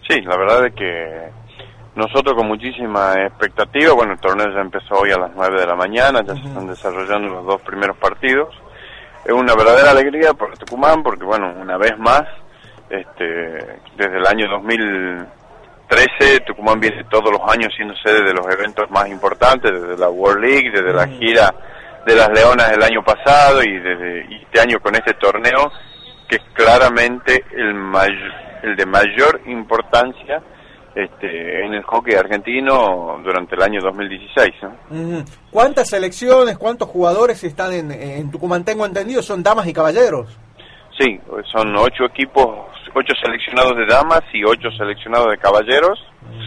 Sí, la verdad es que nosotros con muchísima expectativa, bueno, el torneo ya empezó hoy a las 9 de la mañana, ya se están desarrollando los 2 primeros partidos. Es una verdadera alegría para Tucumán porque, bueno, una vez más, desde el año 2013, Tucumán viene todos los años siendo sede de los eventos más importantes, desde la World League, desde la gira de las Leonas el año pasado y este año con este torneo, que es claramente el de mayor importancia en el hockey argentino durante el año 2016, ¿no? ¿Cuántas selecciones, cuántos jugadores están en Tucumán? Tengo entendido, son damas y caballeros. Sí, son 8 equipos, 8 seleccionados de damas y 8 seleccionados de caballeros,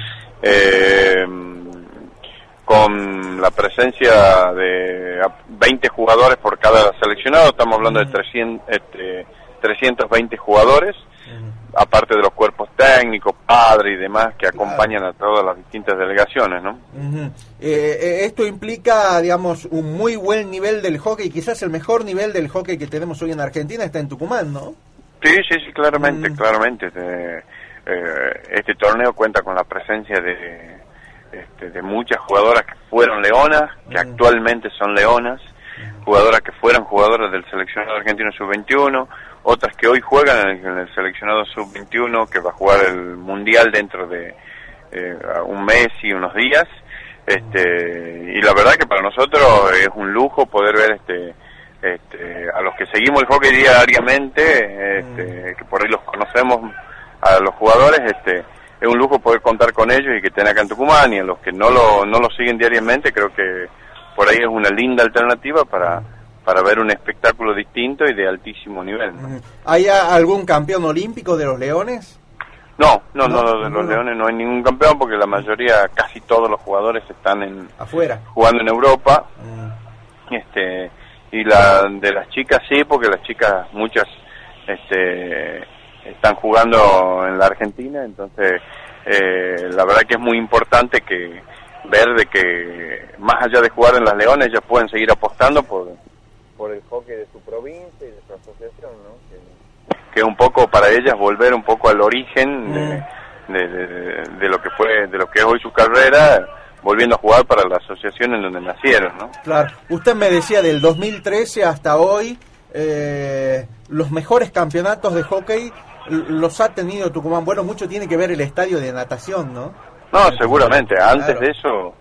con la presencia de 20 jugadores por cada seleccionado. Estamos hablando de 320 jugadores, aparte de los cuerpos técnicos, padres y demás que acompañan a todas las distintas delegaciones, ¿no? Esto implica, digamos, un muy buen nivel del hockey, quizás el mejor nivel del hockey que tenemos hoy en Argentina está en Tucumán, ¿no? Sí, claramente. Este torneo cuenta con la presencia de muchas jugadoras que fueron leonas, que actualmente son leonas, jugadoras que fueron jugadoras del seleccionado argentino sub-21, otras que hoy juegan en el seleccionado sub-21, que va a jugar el mundial dentro de un mes y unos días, y la verdad que para nosotros es un lujo poder ver a los que seguimos el hockey diariamente, que por ahí los conocemos a los jugadores, es un lujo poder contar con ellos y que estén acá en Tucumán, y a los que no lo siguen diariamente, creo que por ahí es una linda alternativa para ver un espectáculo distinto y de altísimo nivel, ¿no? ¿Hay algún campeón olímpico de los Leones? No, de los Leones no hay ningún campeón, porque la mayoría, casi todos los jugadores están afuera, jugando en Europa. Y de las chicas sí, porque las chicas muchas están jugando en la Argentina, entonces la verdad que es muy importante ver de que más allá de jugar en las Leones, ellas pueden seguir apostando por el hockey de su provincia y de su asociación, ¿no? Que un poco para ellas volver un poco al origen de lo que fue, de lo que es hoy su carrera, volviendo a jugar para la asociación en donde nacieron, ¿no? Claro. Usted me decía del 2013 hasta hoy, los mejores campeonatos de hockey los ha tenido Tucumán. Bueno, mucho tiene que ver el estadio de natación, ¿no? No, seguramente. Antes de eso,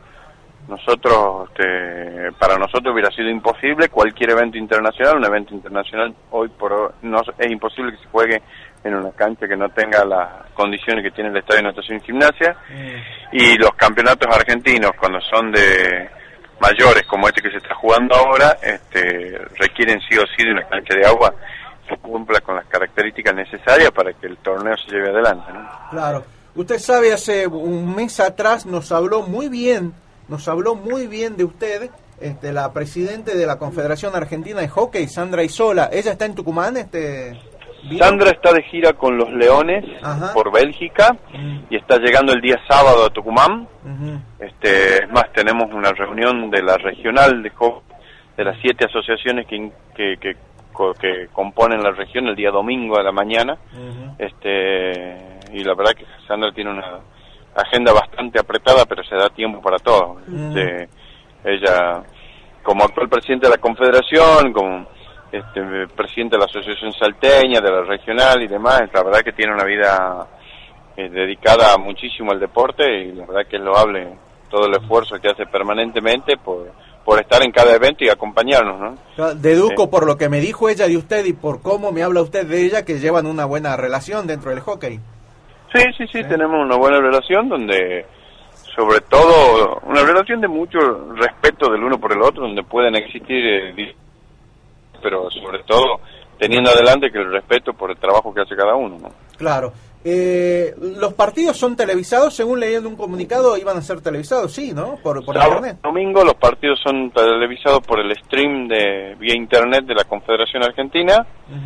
para nosotros hubiera sido imposible cualquier evento internacional. Un evento internacional hoy es imposible que se juegue en una cancha que no tenga las condiciones que tiene el estadio de natación y gimnasia. Y los campeonatos argentinos, cuando son de mayores, como este que se está jugando ahora, requieren sí o sí de una cancha de agua que cumpla con las características necesarias para que el torneo se lleve adelante, ¿no? Claro. Usted sabe, hace un mes atrás nos habló muy bien de usted, la presidente de la Confederación Argentina de Hockey, Sandra Isola. ¿Ella está en Tucumán? Sandra está de gira con los Leones por Bélgica y está llegando el día sábado a Tucumán. Es más, tenemos una reunión de la regional de hockey, de las 7 asociaciones que componen la región, el día domingo a la mañana. Y la verdad que Sandra tiene una agenda bastante apretada, pero se da tiempo para todo. Ella, como actual presidente de la Confederación, como presidente de la Asociación Salteña, de la regional y demás, la verdad que tiene una vida dedicada muchísimo al deporte, y la verdad que es loable todo el esfuerzo que hace permanentemente por estar en cada evento y acompañarnos, ¿no? Deduco por lo que me dijo ella de usted y por cómo me habla usted de ella, que llevan una buena relación dentro del hockey. Sí, tenemos una buena relación donde, sobre todo, una relación de mucho respeto del uno por el otro, donde pueden existir, pero sobre todo teniendo adelante que el respeto por el trabajo que hace cada uno, ¿no? Claro. Los partidos son televisados, según leí en un comunicado, iban a ser televisados, sí, ¿no? Por internet. Domingo los partidos son televisados por el stream vía internet de la Confederación Argentina.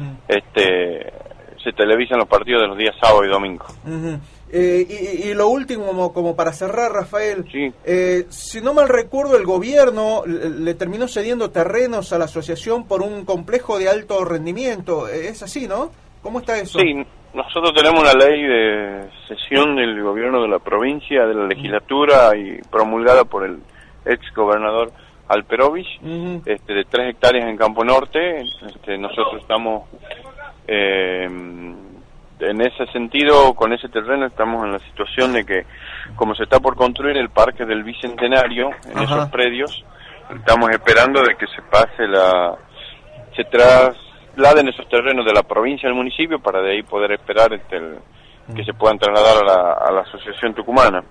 Se televisan los partidos de los días sábado y domingo. Y lo último, como para cerrar, Rafael, sí. Si no mal recuerdo, el gobierno le terminó cediendo terrenos a la asociación por un complejo de alto rendimiento. ¿Es así, no? ¿Cómo está eso? Sí, Nosotros tenemos una ley de cesión del gobierno de la provincia, de la legislatura y promulgada por el ex gobernador Alperovich, de 3 hectáreas en Campo Norte. Nosotros estamos en ese sentido, con ese terreno, estamos en la situación de que, como se está por construir el Parque del Bicentenario, en esos predios, estamos esperando de que se trasladen esos terrenos de la provincia al municipio para de ahí poder esperar que se puedan trasladar a la Asociación Tucumana.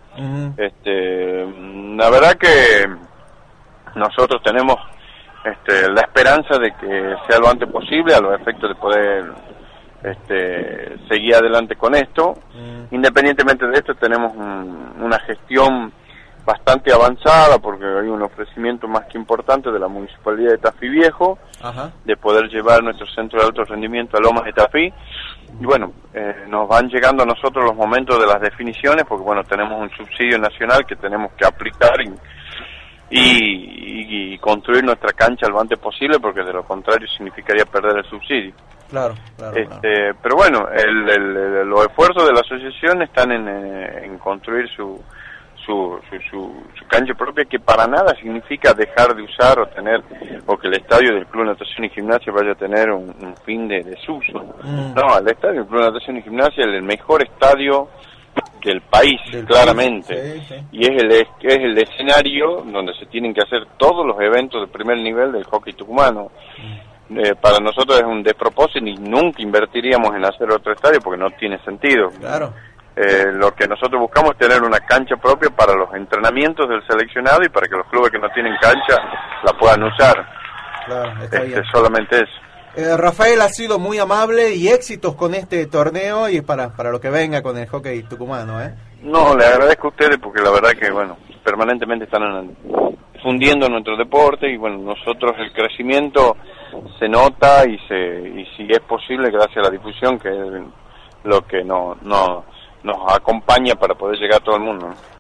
La verdad que nosotros tenemos la esperanza de que sea lo antes posible, a los efectos de poder seguir adelante con esto. Independientemente de esto, tenemos una gestión bastante avanzada, porque hay un ofrecimiento más que importante de la Municipalidad de Tafí Viejo, de poder llevar nuestro centro de alto rendimiento a Lomas de Tafí. Y bueno, nos van llegando a nosotros los momentos de las definiciones, porque bueno, tenemos un subsidio nacional que tenemos que aplicar y construir nuestra cancha lo antes posible, porque de lo contrario significaría perder el subsidio. Claro. Pero bueno, los esfuerzos de la asociación están en construir su cancha propia, que para nada significa dejar de usar o que el estadio del Club de Natación y Gimnasia vaya a tener un fin de desuso. No, el estadio del Club de Natación y Gimnasia es el mejor estadio del país, claramente, sí. Y es el escenario donde se tienen que hacer todos los eventos de primer nivel del hockey tucumano. Para nosotros es un despropósito y nunca invertiríamos en hacer otro estadio porque no tiene sentido. Claro. Lo que nosotros buscamos es tener una cancha propia para los entrenamientos del seleccionado y para que los clubes que no tienen cancha la puedan usar. Claro, está bien. Solamente eso. Rafael ha sido muy amable y éxitos con este torneo y para lo que venga con el hockey tucumano, No, le agradezco a ustedes porque la verdad que, bueno, permanentemente están difundiendo nuestro deporte y, bueno, nosotros el crecimiento se nota y si es posible, gracias a la difusión, que es lo que nos acompaña para poder llegar a todo el mundo, ¿no?